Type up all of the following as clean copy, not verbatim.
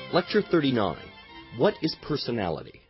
Lecture 39. What is personality?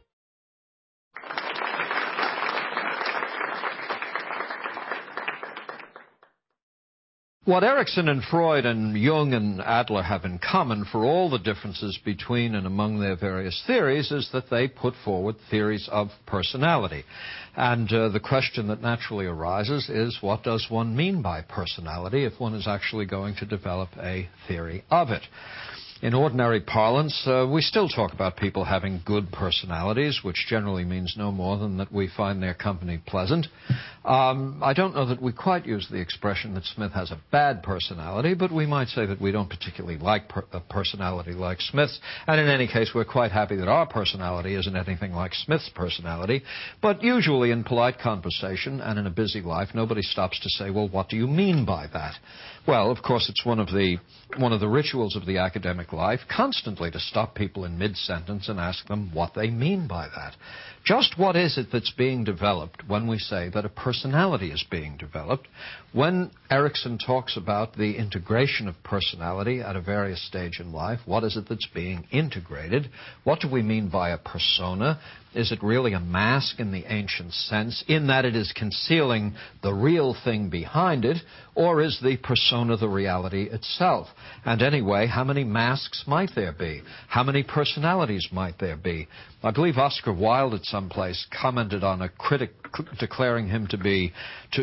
What Erikson and Freud and Jung and Adler have in common for all the differences between and among their various theories is that they put forward theories of personality. And the question that naturally arises is, what does one mean by personality if one is actually going to develop a theory of it? In ordinary parlance, we still talk about people having good personalities, which generally means no more than that we find their company pleasant. I don't know that we quite use the expression that Smith has a bad personality, but we might say that we don't particularly like a personality like Smith's. And in any case, we're quite happy that our personality isn't anything like Smith's personality. But usually in polite conversation and in a busy life, nobody stops to say, well, what do you mean by that? Well, of course, it's one of the rituals of the academic life constantly to stop people in mid-sentence and ask them what they mean by that. Just what is it that's being developed when we say that a personality is being developed? When Erikson talks about the integration of personality at a various stage in life, what is it that's being integrated? What do we mean by a persona? Is it really a mask in the ancient sense, in that it is concealing the real thing behind it, or is the persona the reality itself? And anyway, how many masks might there be? How many personalities might there be? I believe Oscar Wilde at some place commented on a critic declaring him to be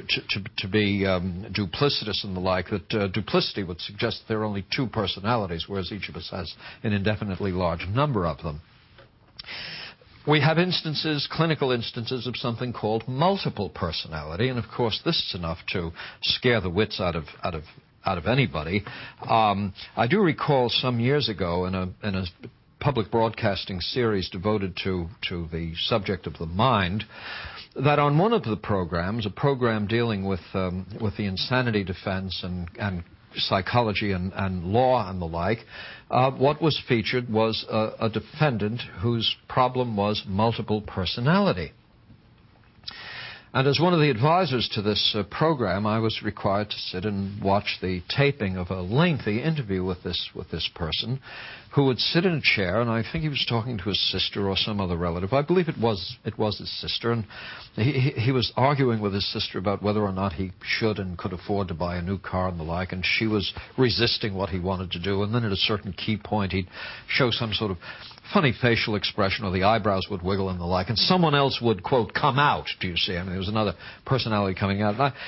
duplicitous and the like, that duplicity would suggest there are only two personalities, whereas each of us has an indefinitely large number of them. We have clinical instances of something called multiple personality, and of course this is enough to scare the wits out of anybody. I do recall some years ago in a public broadcasting series devoted to the subject of the mind, that on one of the programs, a program dealing with the insanity defense and psychology and law and the like, what was featured was a defendant whose problem was multiple personality. And as one of the advisors to this program, I was required to sit and watch the taping of a lengthy interview with this person, who would sit in a chair, and I think he was talking to his sister or some other relative. I believe it was his sister, and he was arguing with his sister about whether or not he should and could afford to buy a new car and the like, and she was resisting what he wanted to do. And then at a certain key point, he'd show some sort of funny facial expression, or the eyebrows would wiggle and the like, and someone else would, quote, come out, do you see? I mean, there was another personality coming out. And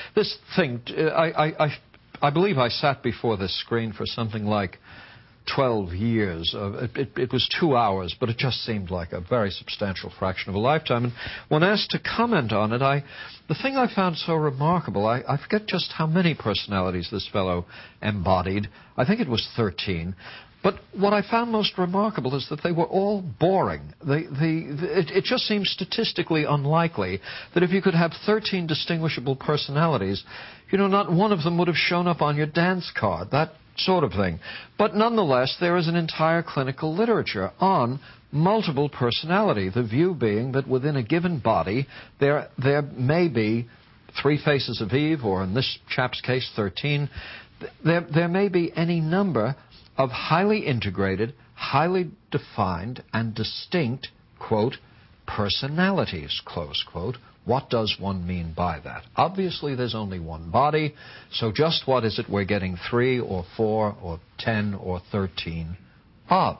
I believe I sat before this screen for something like 12 years. It was 2 hours, but it just seemed like a very substantial fraction of a lifetime. And when asked to comment on it, the thing I found so remarkable, I forget just how many personalities this fellow embodied. I think it was 13. But what I found most remarkable is that they were all boring. It just seems statistically unlikely that if you could have 13 distinguishable personalities, not one of them would have shown up on your dance card, that sort of thing. But nonetheless, there is an entire clinical literature on multiple personality, the view being that within a given body, there may be 3 faces of Eve, or in this chap's case, 13. There may be any number of highly integrated, highly defined, and distinct, quote, personalities, close quote. What does one mean by that? Obviously, there's only one body, so just what is it we're getting 3 or 4 or 10 or 13 of?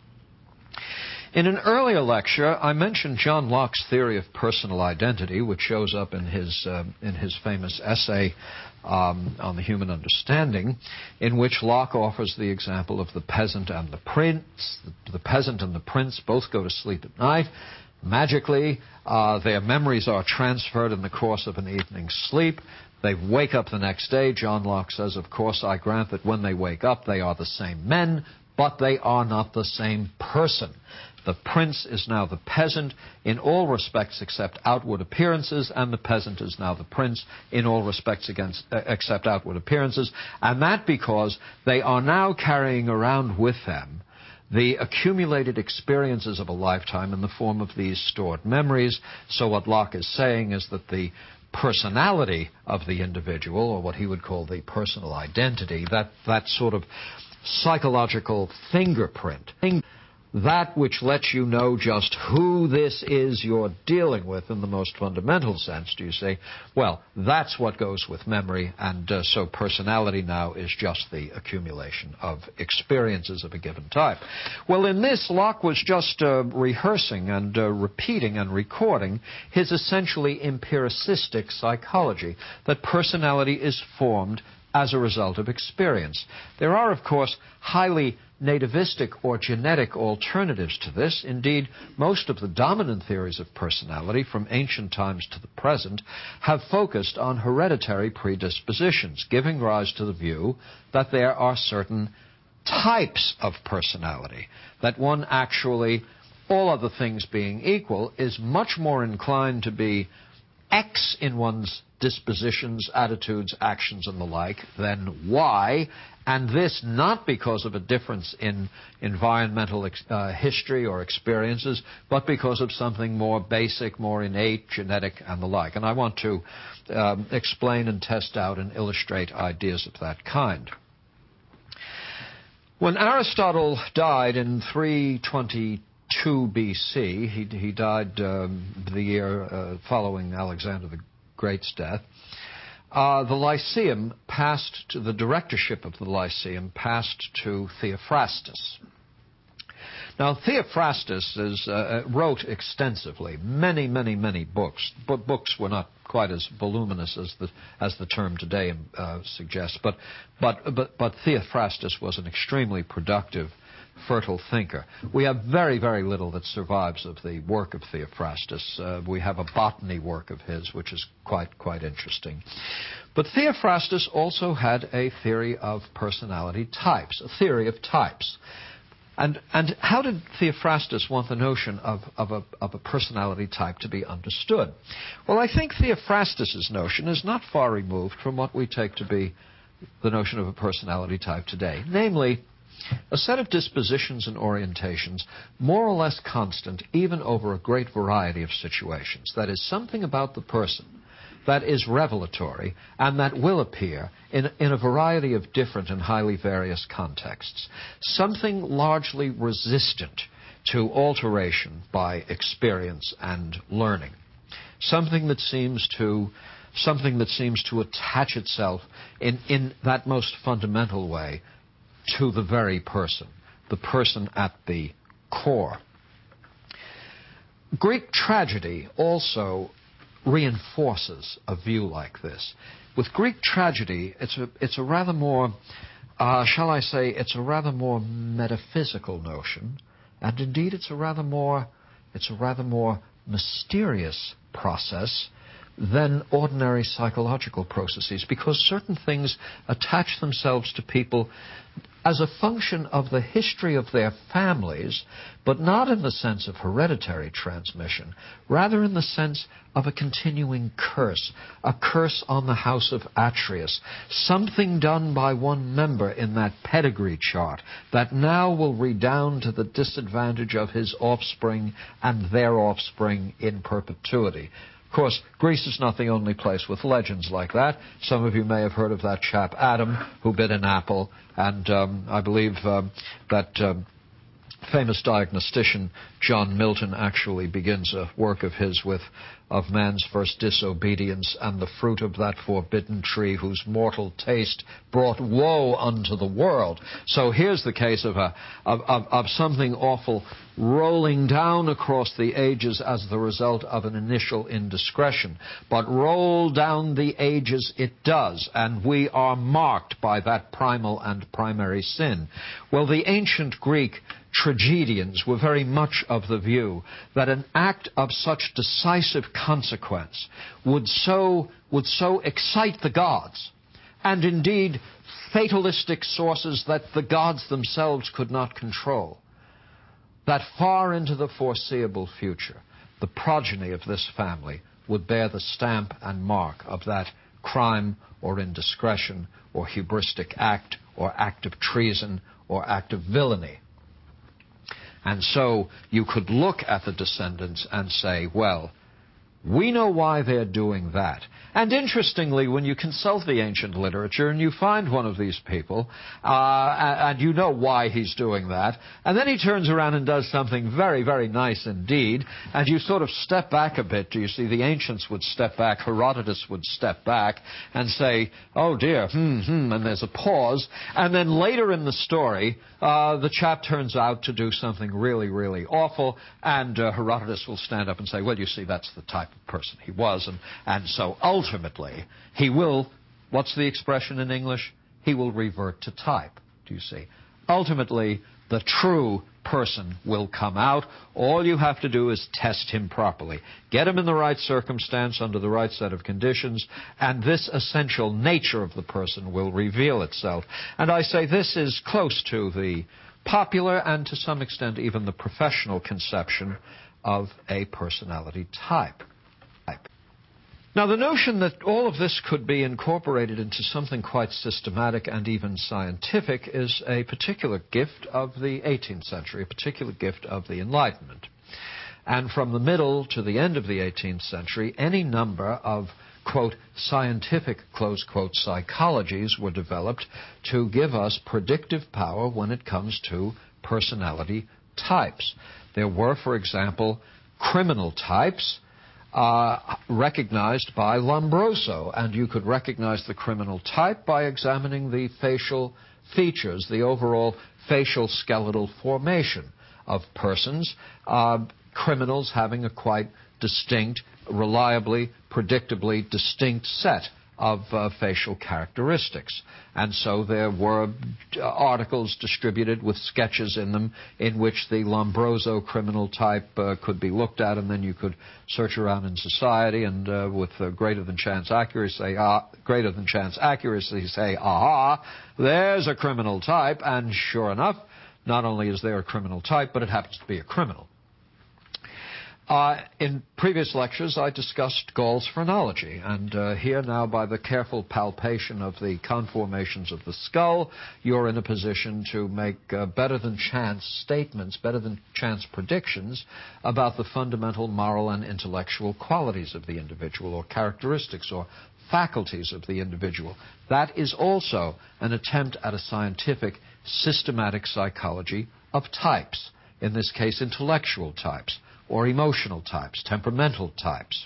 In an earlier lecture, I mentioned John Locke's theory of personal identity, which shows up in his famous essay on the human understanding, in which Locke offers the example of the peasant and the prince. The peasant and the prince both go to sleep at night. Magically, their memories are transferred in the course of an evening's sleep. They wake up the next day. John Locke says, of course, I grant that when they wake up, they are the same men, but they are not the same person. The prince is now the peasant in all respects except outward appearances, and the peasant is now the prince in all respects except outward appearances, and that because they are now carrying around with them the accumulated experiences of a lifetime in the form of these stored memories. So what Locke is saying is that the personality of the individual, or what he would call the personal identity, that sort of psychological fingerprint, that which lets you know just who this is you're dealing with in the most fundamental sense, do you see? Well, that's what goes with memory, and so personality now is just the accumulation of experiences of a given type. Well, in this, Locke was just rehearsing and repeating and recording his essentially empiricistic psychology, that personality is formed as a result of experience. There are, of course, highly nativistic or genetic alternatives to this. Indeed, most of the dominant theories of personality from ancient times to the present have focused on hereditary predispositions, giving rise to the view that there are certain types of personality, that one actually, all other things being equal, is much more inclined to be X in one's dispositions, attitudes, actions, and the like than Y, and this not because of a difference in environmental history or experiences, but because of something more basic, more innate, genetic, and the like. And I want to explain and test out and illustrate ideas of that kind. When Aristotle died in 322 BC, he died the year following Alexander the Great's death, the Lyceum passed to the directorship of the Lyceum passed to Theophrastus. Now, Theophrastus wrote extensively, many books. But books were not quite as voluminous as the term today suggests. But Theophrastus was an extremely productive, fertile thinker. We have very little that survives of the work of Theophrastus. We have a botany work of his, which is quite interesting. But Theophrastus also had a theory of personality types, a theory of types. And how did Theophrastus want the notion of a personality type to be understood? Well, I think Theophrastus's notion is not far removed from what we take to be the notion of a personality type today, namely, a set of dispositions and orientations more or less constant even over a great variety of situations. That is, something about the person that is revelatory and that will appear in a variety of different and highly various contexts. Something largely resistant to alteration by experience and learning. Something that seems to attach itself in that most fundamental way to the very person, the person at the core. Greek tragedy also reinforces a view like this. With Greek tragedy, it's a rather more, shall I say, it's a rather more metaphysical notion, and indeed it's a rather more mysterious process than ordinary psychological processes, because certain things attach themselves to people as a function of the history of their families, but not in the sense of hereditary transmission, rather in the sense of a continuing curse, a curse on the house of Atreus, something done by one member in that pedigree chart that now will redound to the disadvantage of his offspring and their offspring in perpetuity. Of course, Greece is not the only place with legends like that. Some of you may have heard of that chap Adam who bit an apple, and I believe that famous diagnostician John Milton actually begins a work of his with of man's first disobedience and the fruit of that forbidden tree whose mortal taste brought woe unto the world. So here's the case of something awful rolling down across the ages as the result of an initial indiscretion. But roll down the ages it does, and we are marked by that primal and primary sin. Well, the ancient Greek tragedians were very much of the view that an act of such decisive consequence would so excite the gods, and indeed fatalistic sources that the gods themselves could not control, that far into the foreseeable future, the progeny of this family would bear the stamp and mark of that crime or indiscretion or hubristic act or act of treason or act of villainy. And so you could look at the descendants and say, well, We know why they're doing that. And interestingly, when you consult the ancient literature and you find one of these people, and you know why he's doing that, and then he turns around and does something very, very nice indeed, and you sort of step back a bit. You see, the ancients would step back, Herodotus would step back and say, oh dear, and there's a pause, and then later in the story, the chap turns out to do something really, really awful, and Herodotus will stand up and say, well, you see, that's the type of person he was, and so ultimately, he will, what's the expression in English? He will revert to type, do you see? Ultimately, the true person will come out. All you have to do is test him properly. Get him in the right circumstance, under the right set of conditions, and this essential nature of the person will reveal itself. And I say this is close to the popular and to some extent even the professional conception of a personality type. Now, the notion that all of this could be incorporated into something quite systematic and even scientific is a particular gift of the 18th century, a particular gift of the Enlightenment. And from the middle to the end of the 18th century, any number of, quote, scientific, close quote, psychologies were developed to give us predictive power when it comes to personality types. There were, for example, criminal types, recognized by Lombroso, and you could recognize the criminal type by examining the facial features, the overall facial skeletal formation of persons, criminals having a quite distinct, reliably, predictably distinct set of facial characteristics. And so there were articles distributed with sketches in them in which the Lombroso criminal type could be looked at, and then you could search around in society and with greater than chance accuracy say, aha, there's a criminal type, and sure enough, not only is there a criminal type, but it happens to be a criminal. In previous lectures, I discussed Gall's phrenology, and here now, by the careful palpation of the conformations of the skull, you're in a position to make better-than-chance statements, better-than-chance predictions about the fundamental moral and intellectual qualities of the individual, or characteristics, or faculties of the individual. That is also an attempt at a scientific, systematic psychology of types, in this case, intellectual types, or emotional types, temperamental types.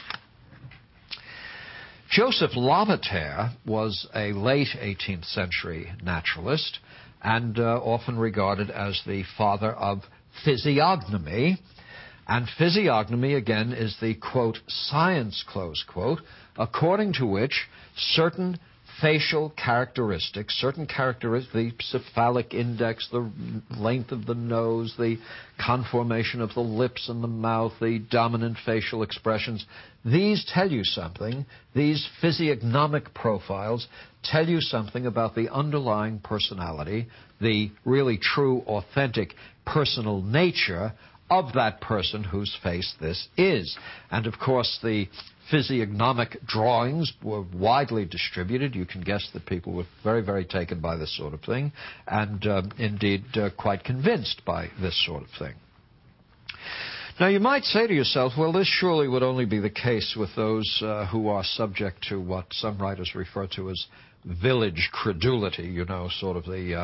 Joseph Lavater was a late 18th century naturalist and often regarded as the father of physiognomy. And physiognomy, again, is the, quote, science, close quote, according to which certain facial characteristics, the cephalic index, the length of the nose, the conformation of the lips and the mouth, the dominant facial expressions, these tell you something. These physiognomic profiles tell you something about the underlying personality, the really true, authentic, personal nature of that person whose face this is. And, of course, the physiognomic drawings were widely distributed. You can guess that people were very, very taken by this sort of thing, and indeed quite convinced by this sort of thing. Now, you might say to yourself, well, this surely would only be the case with those who are subject to what some writers refer to as village credulity, you know, sort of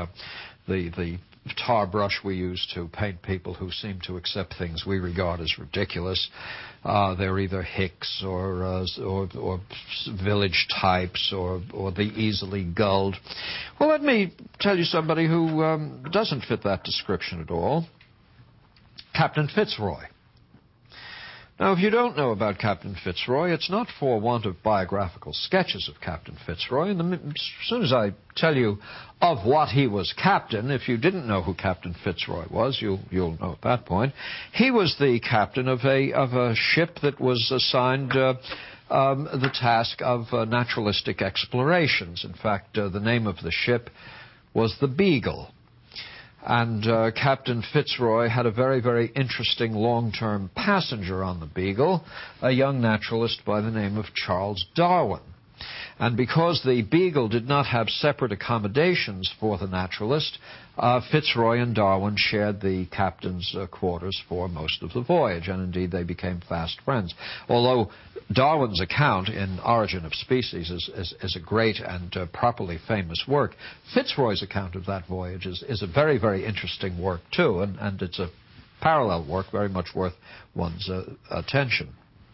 the tar brush we use to paint people who seem to accept things we regard as ridiculous. They're either hicks or village types or the easily gulled. Well, let me tell you somebody who doesn't fit that description at all. Captain Fitzroy. Now, if you don't know about Captain Fitzroy, it's not for want of biographical sketches of Captain Fitzroy. And as soon as I tell you of what he was captain, if you didn't know who Captain Fitzroy was, you'll know at that point. He was the captain of a ship that was assigned the task of naturalistic explorations. In fact, the name of the ship was the Beagle. And Captain Fitzroy had a very, very interesting long-term passenger on the Beagle, a young naturalist by the name of Charles Darwin. And because the Beagle did not have separate accommodations for the naturalist, Fitzroy and Darwin shared the captain's quarters for most of the voyage, and indeed they became fast friends. Although Darwin's account in Origin of Species is a great and properly famous work, Fitzroy's account of that voyage is a very, very interesting work too, and it's a parallel work very much worth one's attention.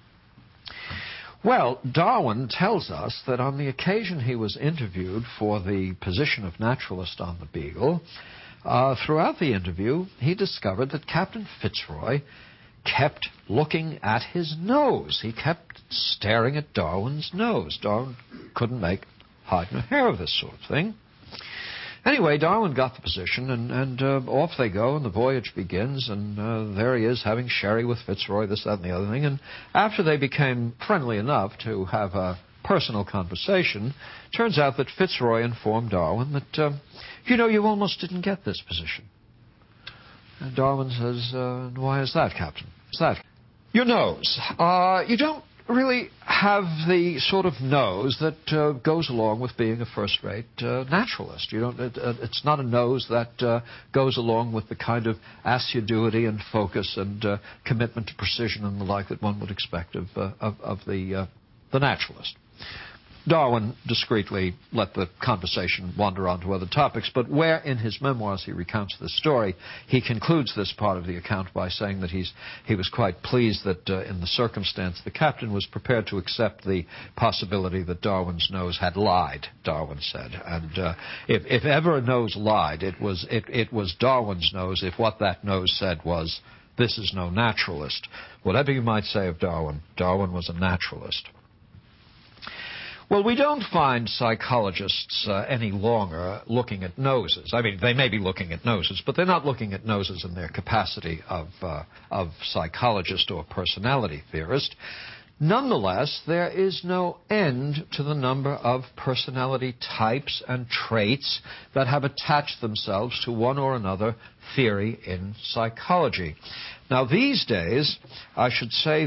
Well, Darwin tells us that on the occasion he was interviewed for the position of naturalist on the Beagle, throughout the interview he discovered that Captain Fitzroy kept looking at his nose. He kept staring at Darwin's nose. Darwin couldn't make hide nor hair of this sort of thing. Anyway, Darwin got the position, and off they go, and the voyage begins, and there he is having sherry with Fitzroy, this, that, and the other thing. And after they became friendly enough to have a personal conversation, turns out that Fitzroy informed Darwin that, you almost didn't get this position. And Darwin says, why is that, Captain? What's that? Your nose. You don't really have the sort of nose that goes along with being a first-rate naturalist. It's not a nose that goes along with the kind of assiduity and focus and commitment to precision and the like that one would expect of the naturalist. Darwin discreetly let the conversation wander on to other topics, but where in his memoirs he recounts this story, he concludes this part of the account by saying that he was quite pleased that in the circumstance the captain was prepared to accept the possibility that Darwin's nose had lied, Darwin said. And if ever a nose lied, it was Darwin's nose if what that nose said was, "This is no naturalist." Whatever you might say of Darwin, Darwin was a naturalist. Well, we don't find psychologists any longer looking at noses. I mean, they may be looking at noses, but they're not looking at noses in their capacity of psychologist or personality theorist. Nonetheless, there is no end to the number of personality types and traits that have attached themselves to one or another theory in psychology. Now, these days, I should say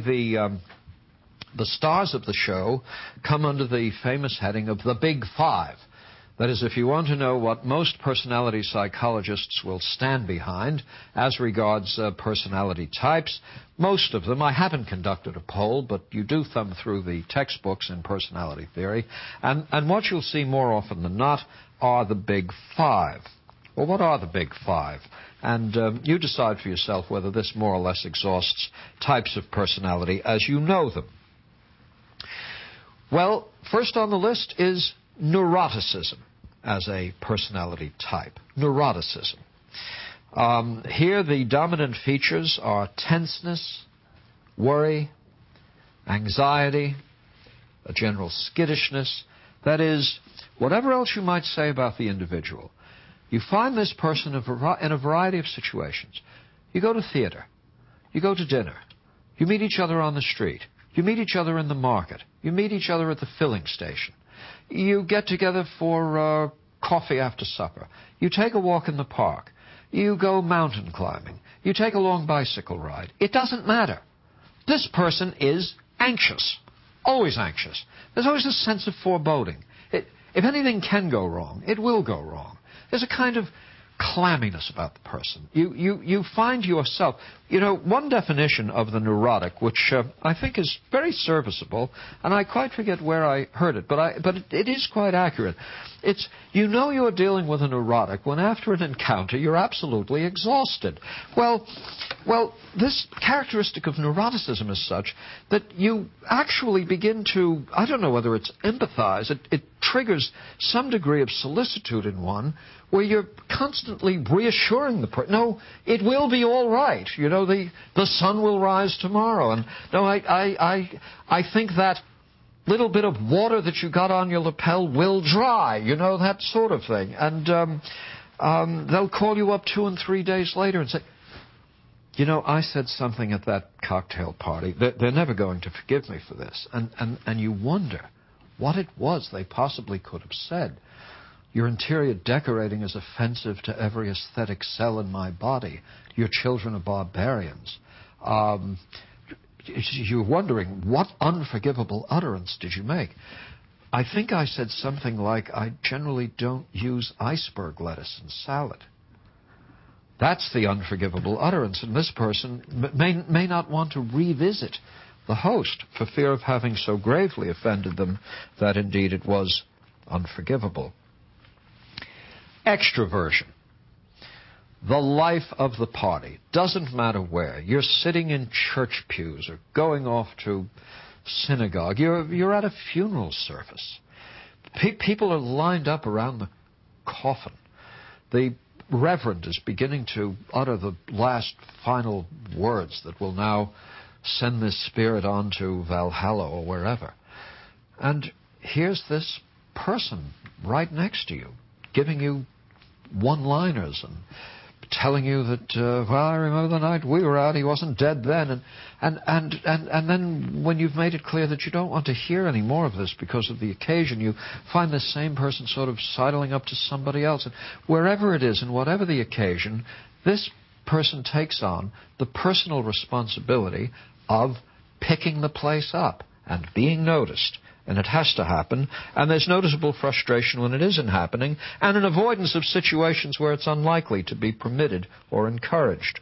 the stars of the show come under the famous heading of the Big Five. That is, if you want to know what most personality psychologists will stand behind as regards personality types, most of them, I haven't conducted a poll, but you do thumb through the textbooks in personality theory, and what you'll see more often than not are the Big Five. Well, what are the Big Five? And you decide for yourself whether this more or less exhausts types of personality as you know them. Well, first on the list is neuroticism as a personality type. Neuroticism. Here the dominant features are tenseness, worry, anxiety, a general skittishness. That is, whatever else you might say about the individual, you find this person in a variety of situations. You go to theater. You go to dinner. You meet each other on the street. You meet each other in the market. You meet each other at the filling station. You get together for coffee after supper. You take a walk in the park. You go mountain climbing. You take a long bicycle ride. It doesn't matter. This person is anxious. Always anxious. There's always a sense of foreboding. If anything can go wrong, it will go wrong. There's a kind of clamminess about the person. You find yourself, one definition of the neurotic, which I think is very serviceable, and I quite forget where I heard it, but it is quite accurate. It's, you're dealing with a neurotic when after an encounter you're absolutely exhausted. Well, this characteristic of neuroticism is such that you actually begin to, I don't know whether it's empathize, it triggers some degree of solicitude in one where you're constantly reassuring the person, no, it will be all right. The sun will rise tomorrow. And no, I think that little bit of water that you got on your lapel will dry, that sort of thing. And they'll call you up 2 and 3 days later and say, I said something at that cocktail party. They're never going to forgive me for this. And you wonder what it was they possibly could have said. Your interior decorating is offensive to every aesthetic cell in my body. Your children are barbarians. You're wondering, what unforgivable utterance did you make? I think I said something like, I generally don't use iceberg lettuce in salad. That's the unforgivable utterance, and this person may not want to revisit the host for fear of having so gravely offended them that indeed it was unforgivable. Extroversion. The life of the party. Doesn't matter where. You're sitting in church pews or going off to synagogue. You're at a funeral service. People are lined up around the coffin. The reverend is beginning to utter the last final words that will now send this spirit on to Valhalla or wherever. And here's this person right next to you, giving you one-liners and telling you that, well, I remember the night we were out, he wasn't dead then. And then when you've made it clear that you don't want to hear any more of this because of the occasion, you find this same person sort of sidling up to somebody else. And wherever it is and whatever the occasion, this person takes on the personal responsibility of picking the place up and being noticed. And it has to happen, and there's noticeable frustration when it isn't happening, and an avoidance of situations where it's unlikely to be permitted or encouraged.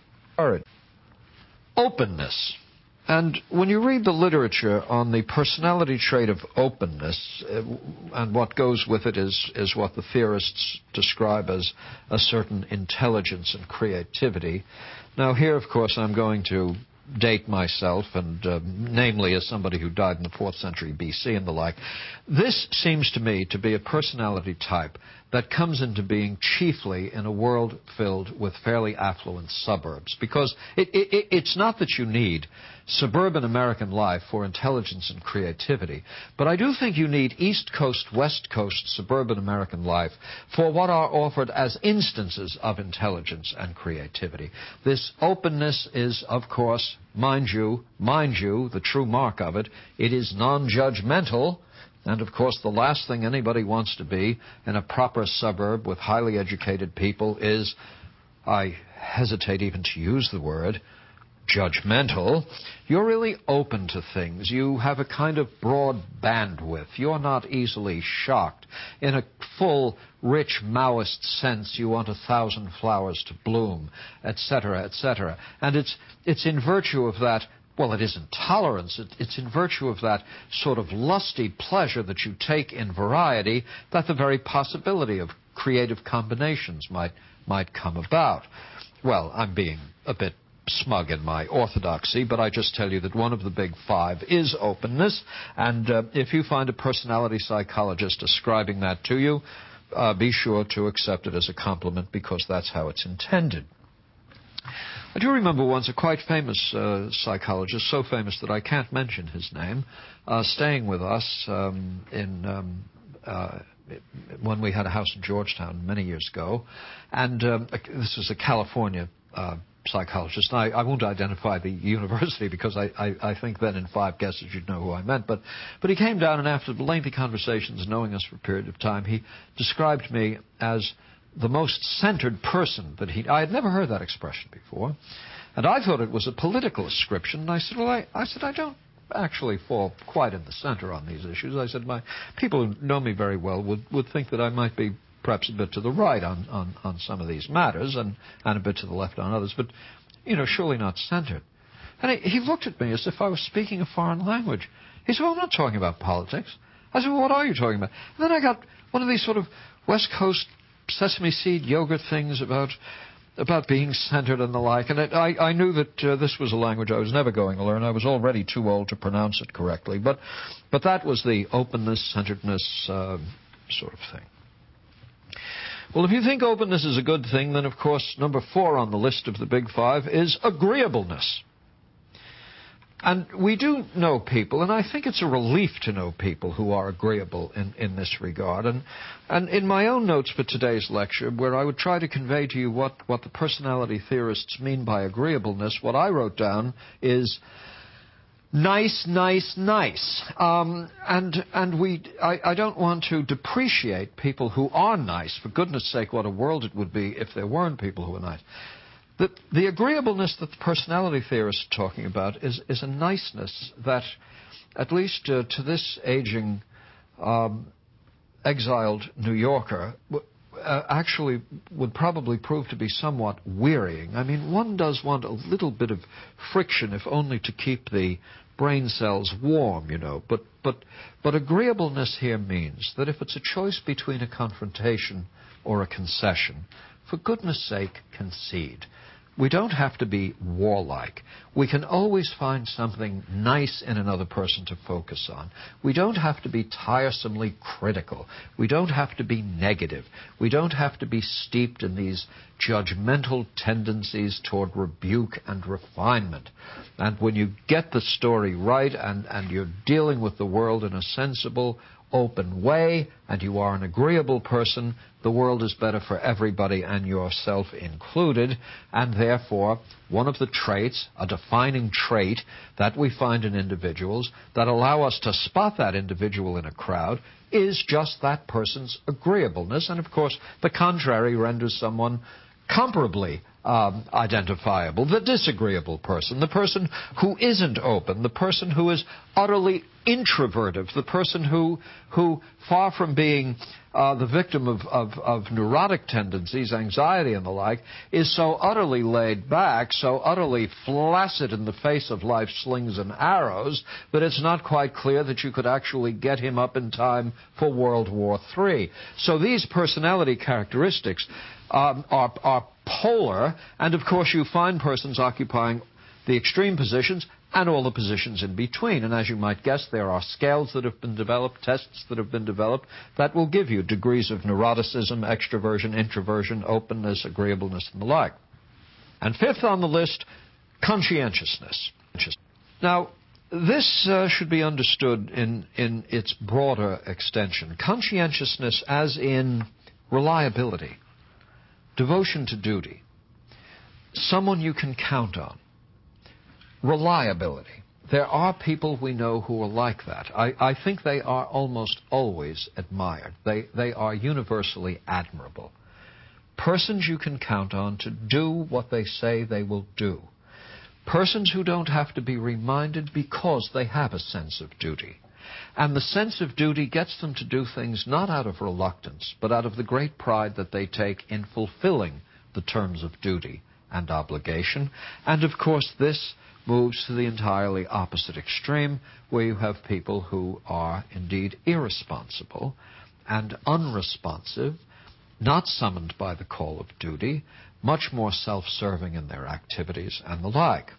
Openness. And when you read the literature on the personality trait of openness, and what goes with it is what the theorists describe as a certain intelligence and creativity. Now here, of course, I'm going to date myself, and namely as somebody who died in the 4th century BC and the like. This seems to me to be a personality type that comes into being chiefly in a world filled with fairly affluent suburbs, because it's not that you need suburban American life for intelligence and creativity, but I do think you need East Coast, West Coast suburban American life for what are offered as instances of intelligence and creativity. This openness is, of course, mind you, the true mark of it, it is non-judgmental. And, of course, the last thing anybody wants to be in a proper suburb with highly educated people is, I hesitate even to use the word, judgmental. You're really open to things. You have a kind of broad bandwidth. You're not easily shocked. In a full, rich Maoist sense, you want 1,000 flowers to bloom, etc., etc. And it's in virtue of that. Well, it isn't tolerance. It's in virtue of that sort of lusty pleasure that you take in variety that the very possibility of creative combinations might come about. Well, I'm being a bit smug in my orthodoxy, but I just tell you that one of the big 5 is openness, and if you find a personality psychologist ascribing that to you, be sure to accept it as a compliment, because that's how it's intended. I do remember once a quite famous psychologist, so famous that I can't mention his name, staying with us when we had a house in Georgetown many years ago. And this was a California psychologist. I won't identify the university because I think then in 5 guesses you'd know who I meant. But he came down, and after lengthy conversations, knowing us for a period of time, he described me as the most centered person that I had never heard that expression before, and I thought it was a political ascription. And I said, well, I don't actually fall quite in the center on these issues. I said, my people who know me very well would think that I might be perhaps a bit to the right on some of these matters, and a bit to the left on others, but surely not centered. And he looked at me as if I was speaking a foreign language. He said, well, I'm not talking about politics. I said, well, what are you talking about? And then I got one of these sort of West Coast sesame seed yogurt things about being centered and the like. And I knew that this was a language I was never going to learn. I was already too old to pronounce it correctly. But that was the openness, centeredness sort of thing. Well, if you think openness is a good thing, then, of course, number 4 on the list of the big 5 is agreeableness. And we do know people, and I think it's a relief to know people who are agreeable in this regard. And in my own notes for today's lecture, where I would try to convey to you what the personality theorists mean by agreeableness, what I wrote down is nice, nice, nice. And I don't want to depreciate people who are nice. For goodness sake, what a world it would be if there weren't people who are nice. The agreeableness that the personality theorists are talking about is a niceness that, at least to this aging exiled New Yorker actually would probably prove to be somewhat wearying. I mean, one does want a little bit of friction, if only to keep the brain cells warm, you know. But agreeableness here means that if it's a choice between a confrontation or a concession, for goodness sake, concede. We don't have to be warlike. We can always find something nice in another person to focus on. We don't have to be tiresomely critical. We don't have to be negative. We don't have to be steeped in these judgmental tendencies toward rebuke and refinement. And when you get the story right and you're dealing with the world in a sensible, open way, and you are an agreeable person, the world is better for everybody and yourself included. And therefore, one of the traits, a defining trait that we find in individuals that allow us to spot that individual in a crowd is just that person's agreeableness. And of course, the contrary renders someone comparably identifiable. The disagreeable person, the person who isn't open, the person who is utterly introverted, the person who far from being the victim of neurotic tendencies, anxiety and the like, is so utterly laid back, so utterly flaccid in the face of life's slings and arrows, that it's not quite clear that you could actually get him up in time for World War III. So these personality characteristics are polar, and of course you find persons occupying the extreme positions and all the positions in between. And as you might guess, there are scales that have been developed, tests that have been developed, that will give you degrees of neuroticism, extroversion, introversion, openness, agreeableness, and the like. And fifth on the list, conscientiousness. Now, this should be understood in its broader extension. Conscientiousness as in reliability, devotion to duty, someone you can count on, reliability. There are people we know who are like that. I think they are almost always admired. They are universally admirable. Persons you can count on to do what they say they will do. Persons who don't have to be reminded because they have a sense of duty. And the sense of duty gets them to do things not out of reluctance, but out of the great pride that they take in fulfilling the terms of duty and obligation. And of course, this moves to the entirely opposite extreme, where you have people who are indeed irresponsible and unresponsive, not summoned by the call of duty, much more self-serving in their activities and the like.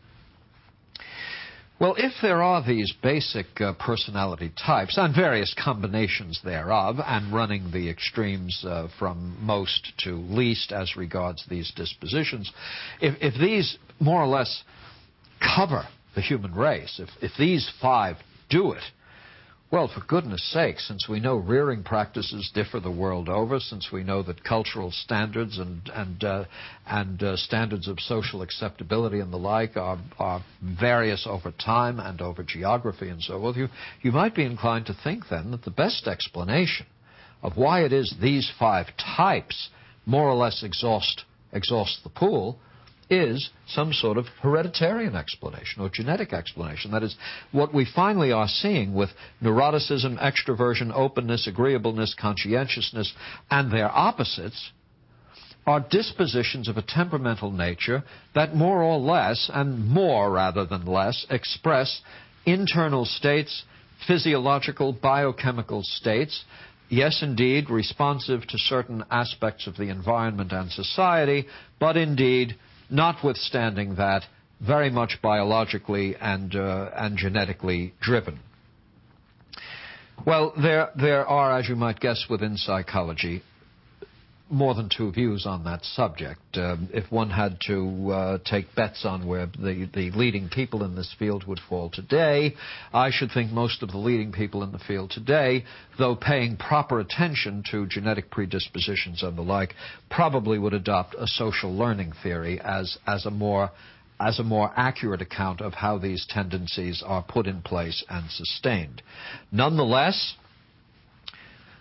Well, if there are these basic personality types and various combinations thereof, and running the extremes from most to least as regards these dispositions, if these more or less cover the human race, if these five do it, well, for goodness sake, since we know rearing practices differ the world over, since we know that cultural standards and standards of social acceptability and the like are various over time and over geography and so forth, you might be inclined to think then that the best explanation of why it is these five types more or less exhaust the pool is some sort of hereditarian explanation or genetic explanation. That is, what we finally are seeing with neuroticism, extroversion, openness, agreeableness, conscientiousness, and their opposites are dispositions of a temperamental nature that more or less, and more rather than less, express internal states, physiological, biochemical states, yes, indeed, responsive to certain aspects of the environment and society, but indeed, notwithstanding that, very much biologically and genetically driven. Well, there are, as you might guess, within psychology, more than two views on that subject. If one had to take bets on where the leading people in this field would fall today, I should think most of the leading people in the field today, though paying proper attention to genetic predispositions and the like, probably would adopt a social learning theory as a more accurate account of how these tendencies are put in place and sustained. Nonetheless,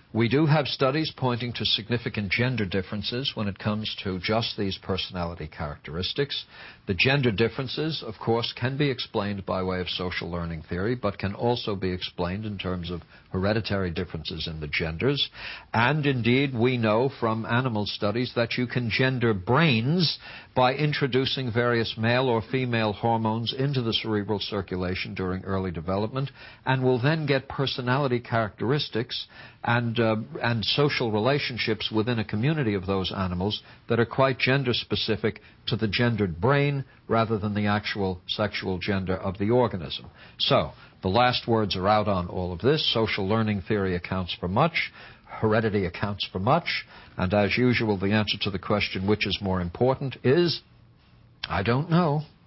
We do have studies pointing to significant gender differences when it comes to just these personality characteristics. The gender differences, of course, can be explained by way of social learning theory, but can also be explained in terms of hereditary differences in the genders. And indeed, we know from animal studies that you can gender brains by introducing various male or female hormones into the cerebral circulation during early development, and will then get personality characteristics and social relationships within a community of those animals that are quite gender-specific to the gendered brain rather than the actual sexual gender of the organism. So, the last words are out on all of this. Social learning theory accounts for much. Heredity accounts for much. And as usual, the answer to the question, which is more important, is, I don't know.